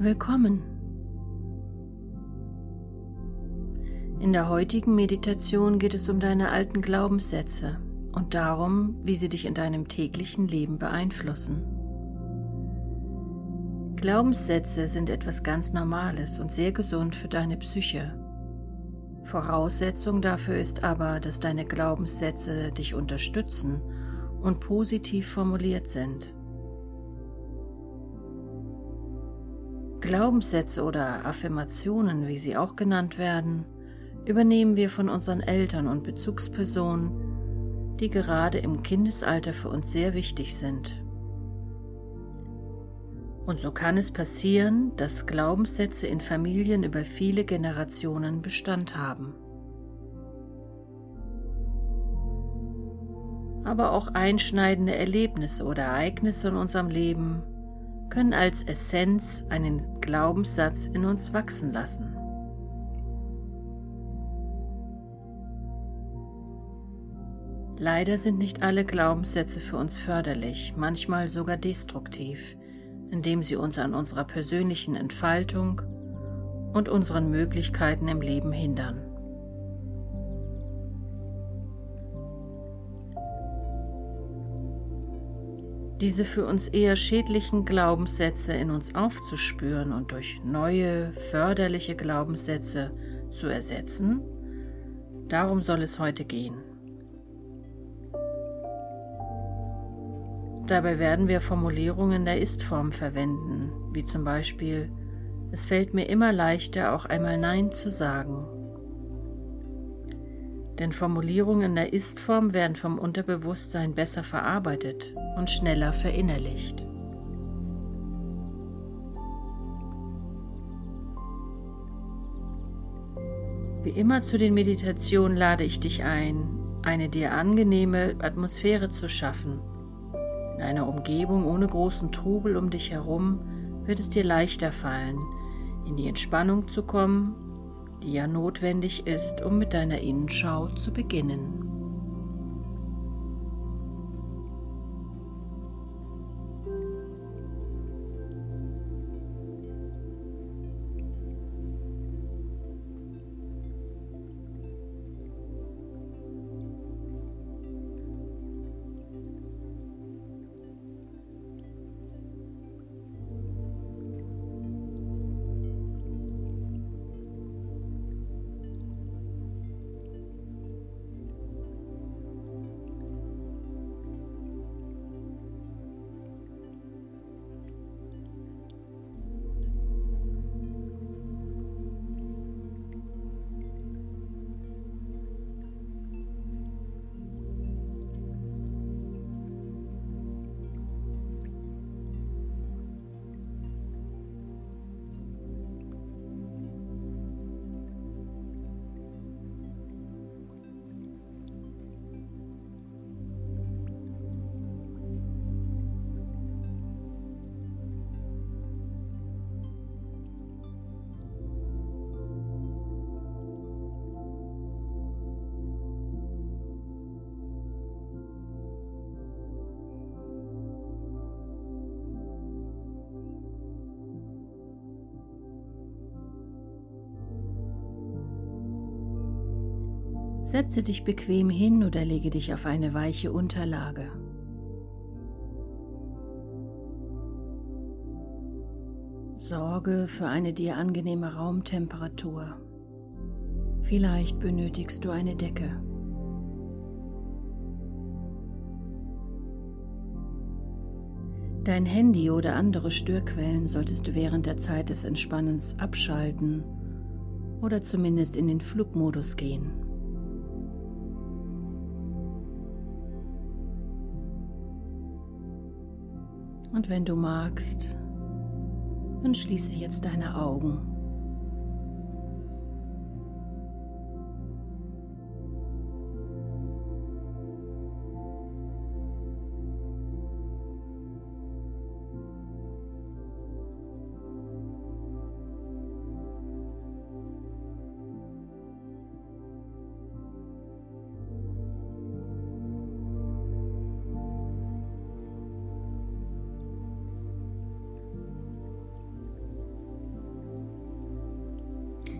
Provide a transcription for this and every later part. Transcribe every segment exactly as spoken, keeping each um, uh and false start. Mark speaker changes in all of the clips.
Speaker 1: Willkommen. In der heutigen Meditation geht es um deine alten Glaubenssätze und darum, wie sie dich in deinem täglichen Leben beeinflussen. Glaubenssätze sind etwas ganz Normales und sehr gesund für deine Psyche. Voraussetzung dafür ist aber, dass deine Glaubenssätze dich unterstützen und positiv formuliert sind. Glaubenssätze oder Affirmationen, wie sie auch genannt werden, übernehmen wir von unseren Eltern und Bezugspersonen, die gerade im Kindesalter für uns sehr wichtig sind. Und so kann es passieren, dass Glaubenssätze in Familien über viele Generationen Bestand haben. Aber auch einschneidende Erlebnisse oder Ereignisse in unserem Leben können als Essenz einen Glaubenssatz in uns wachsen lassen. Leider sind nicht alle Glaubenssätze für uns förderlich, manchmal sogar destruktiv, indem sie uns an unserer persönlichen Entfaltung und unseren Möglichkeiten im Leben hindern. Diese für uns eher schädlichen Glaubenssätze in uns aufzuspüren und durch neue, förderliche Glaubenssätze zu ersetzen, darum soll es heute gehen. Dabei werden wir Formulierungen der Ist-Form verwenden, wie zum Beispiel: Es fällt mir immer leichter, auch einmal Nein zu sagen. Denn Formulierungen der Ist-Form werden vom Unterbewusstsein besser verarbeitet und schneller verinnerlicht. Wie immer zu den Meditationen lade ich dich ein, eine dir angenehme Atmosphäre zu schaffen. In einer Umgebung ohne großen Trubel um dich herum wird es dir leichter fallen, in die Entspannung zu kommen, die ja notwendig ist, um mit deiner Innenschau zu beginnen. Setze dich bequem hin oder lege dich auf eine weiche Unterlage. Sorge für eine dir angenehme Raumtemperatur. Vielleicht benötigst du eine Decke. Dein Handy oder andere Störquellen solltest du während der Zeit des Entspannens abschalten oder zumindest in den Flugmodus gehen. Und wenn du magst, dann schließe jetzt deine Augen.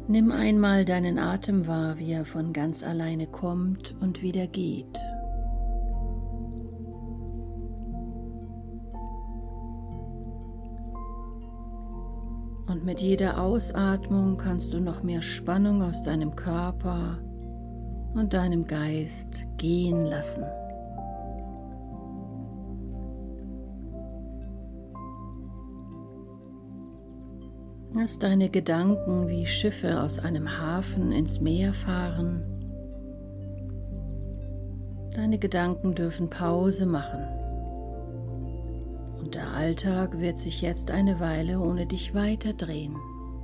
Speaker 1: Nimm einmal deinen Atem wahr, wie er von ganz alleine kommt und wieder geht. Und mit jeder Ausatmung kannst du noch mehr Spannung aus deinem Körper und deinem Geist gehen lassen. Lass deine Gedanken wie Schiffe aus einem Hafen ins Meer fahren. Deine Gedanken dürfen Pause machen. Und der Alltag wird sich jetzt eine Weile ohne dich weiterdrehen.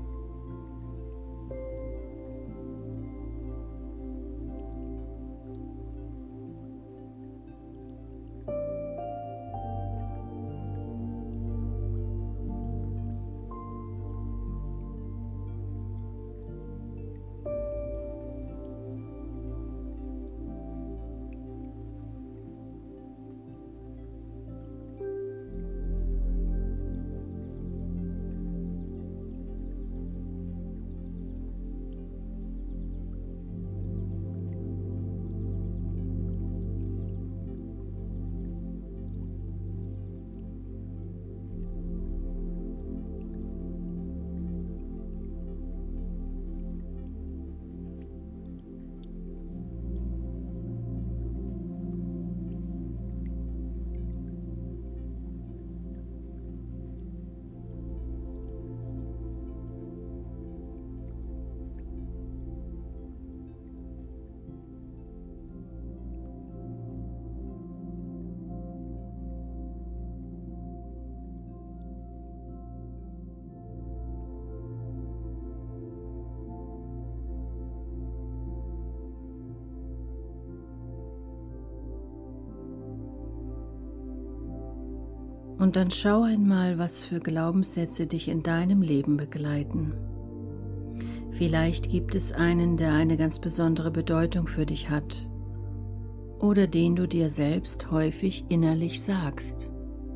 Speaker 1: Und dann schau einmal, was für Glaubenssätze dich in deinem Leben begleiten. Vielleicht gibt es einen, der eine ganz besondere Bedeutung für dich hat oder den du dir selbst häufig innerlich sagst.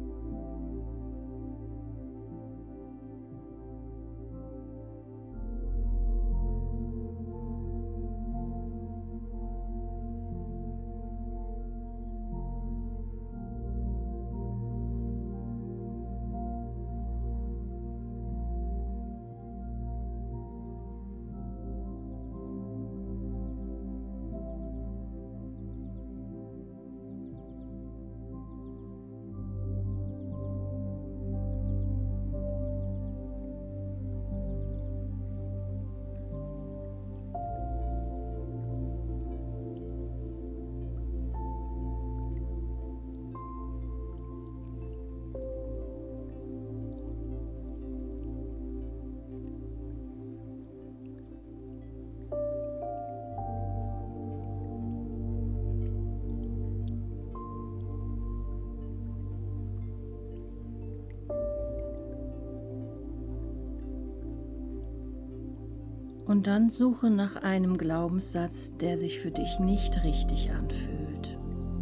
Speaker 1: Und dann suche nach einem Glaubenssatz, der sich für dich nicht richtig anfühlt.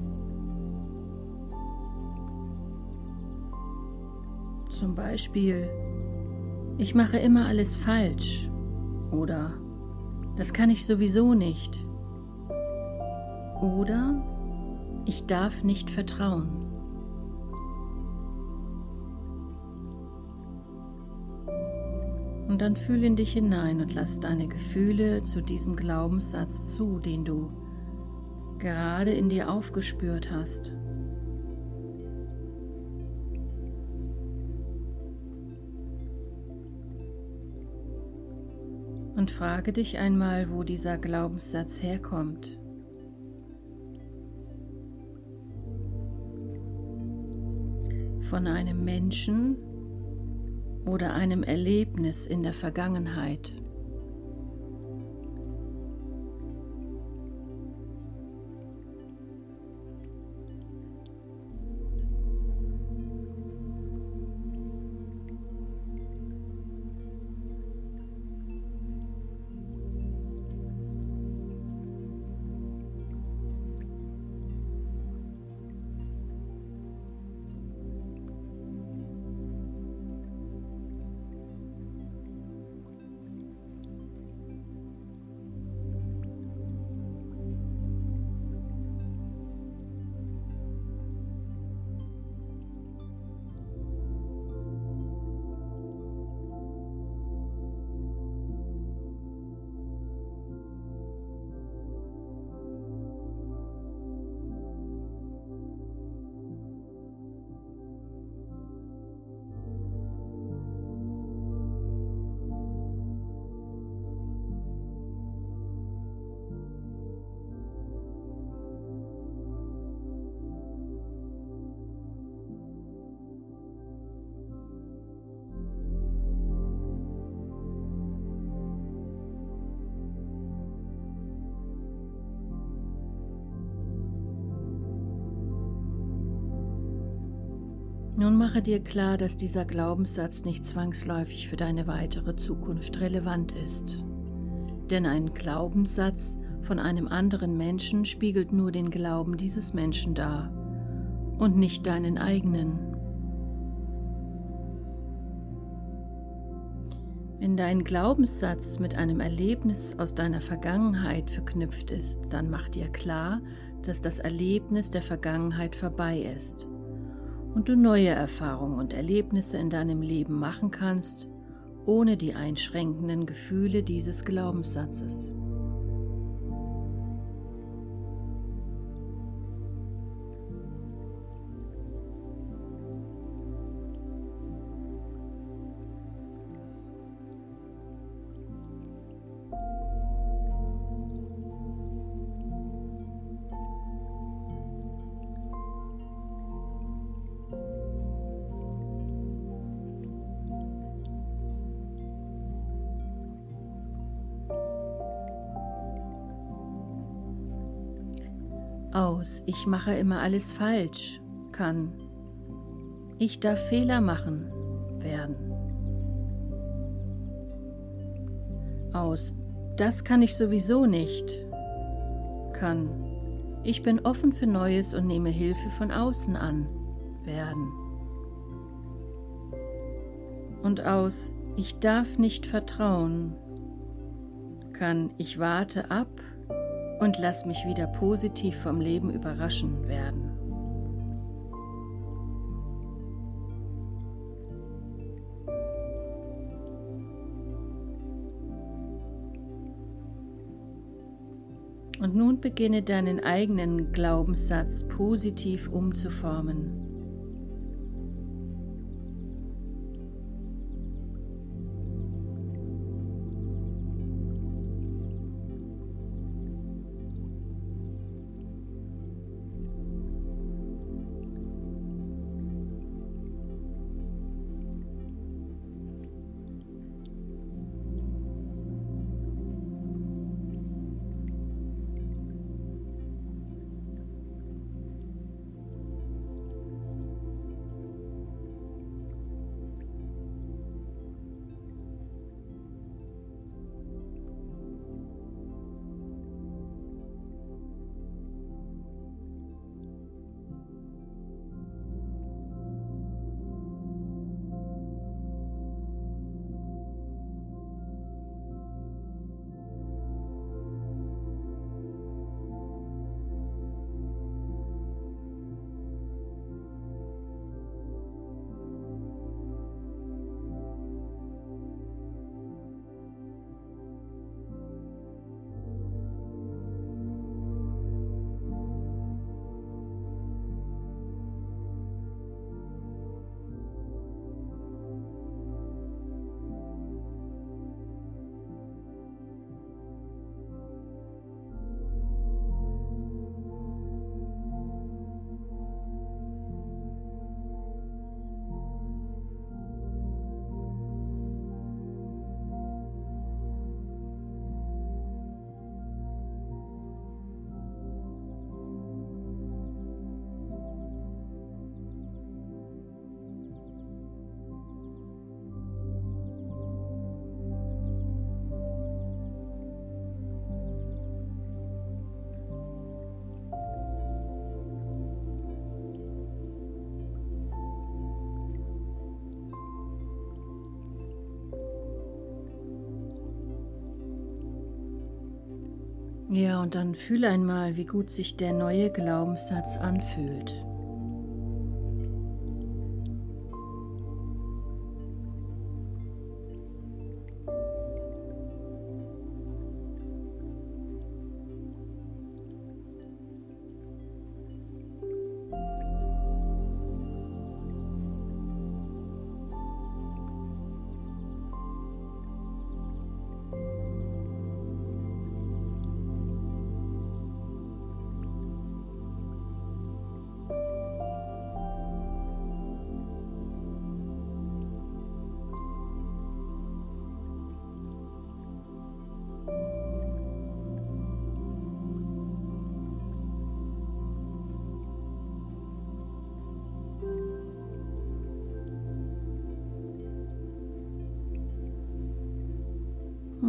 Speaker 1: Zum Beispiel, ich mache immer alles falsch oder das kann ich sowieso nicht oder ich darf nicht vertrauen. Und dann fühl in dich hinein und lass deine Gefühle zu diesem Glaubenssatz zu, den du gerade in dir aufgespürt hast. Und frage dich einmal, wo dieser Glaubenssatz herkommt. Von einem Menschen oder einem Erlebnis in der Vergangenheit. Nun mache dir klar, dass dieser Glaubenssatz nicht zwangsläufig für deine weitere Zukunft relevant ist. Denn ein Glaubenssatz von einem anderen Menschen spiegelt nur den Glauben dieses Menschen dar und nicht deinen eigenen. Wenn dein Glaubenssatz mit einem Erlebnis aus deiner Vergangenheit verknüpft ist, dann mach dir klar, dass das Erlebnis der Vergangenheit vorbei ist und du neue Erfahrungen und Erlebnisse in deinem Leben machen kannst, ohne die einschränkenden Gefühle dieses Glaubenssatzes. Aus Ich mache immer alles falsch kann Ich darf Fehler machen werden. Aus Das kann ich sowieso nicht kann Ich bin offen für Neues und nehme Hilfe von außen an werden. Und aus Ich darf nicht vertrauen kann Ich warte ab und lass mich wieder positiv vom Leben überraschen werden. Und nun beginne deinen eigenen Glaubenssatz positiv umzuformen. Ja, und dann fühle einmal, wie gut sich der neue Glaubenssatz anfühlt.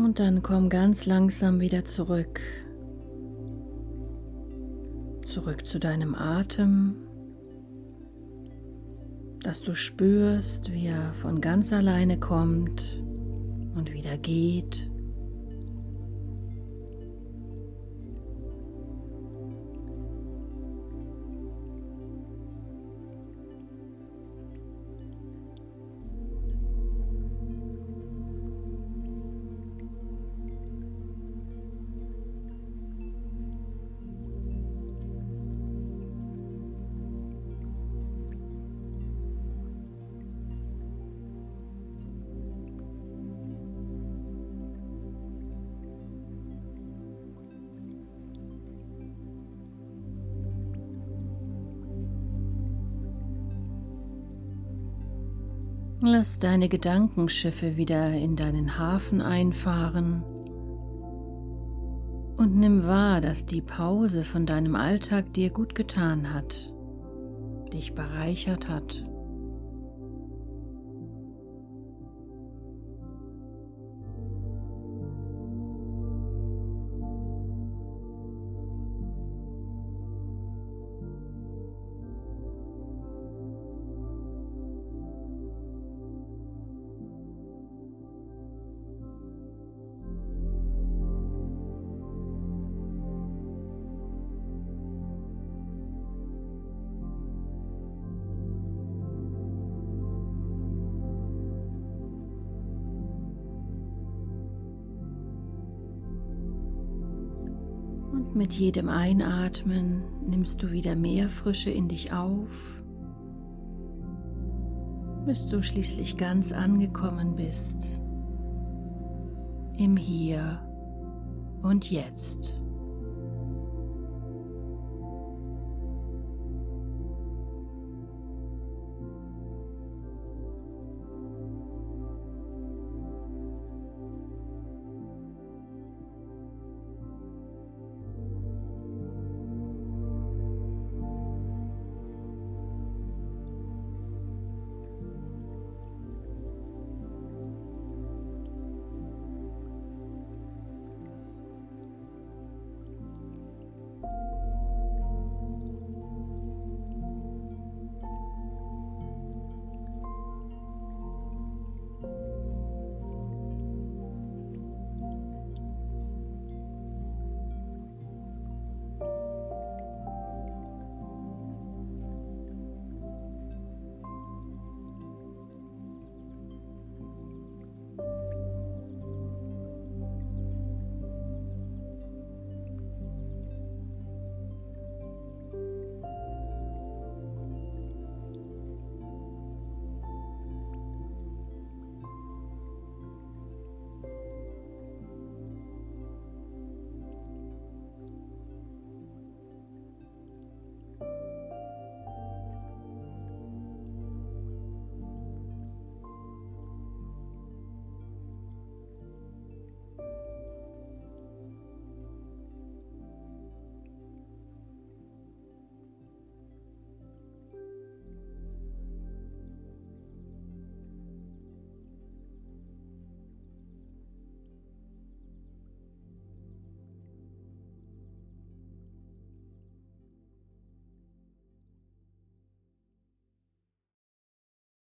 Speaker 1: Und dann komm ganz langsam wieder zurück. Zurück zu deinem Atem, dass du spürst, wie er von ganz alleine kommt und wieder geht. Lass deine Gedankenschiffe wieder in deinen Hafen einfahren und nimm wahr, dass die Pause von deinem Alltag dir gut getan hat, dich bereichert hat. Und mit jedem Einatmen nimmst du wieder mehr Frische in dich auf, bis du schließlich ganz angekommen bist im Hier und Jetzt.